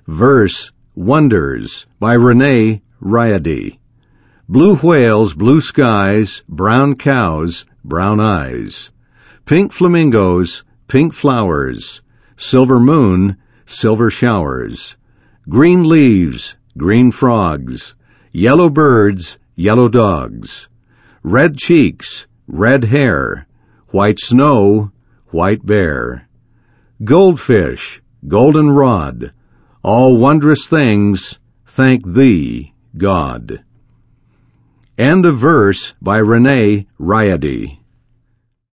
Verse, Wonders, by Renee Riady. Blue whales, blue skies, brown cows, brown eyes. Pink flamingos, pink flowers, silver moon, silver showers. Green leaves, green frogs, yellow birds, yellow dogs. Red cheeks, red hair, white snow, white bear. Goldfish, golden rod, all wondrous things, thank Thee, God. End of verse by Renee Riady.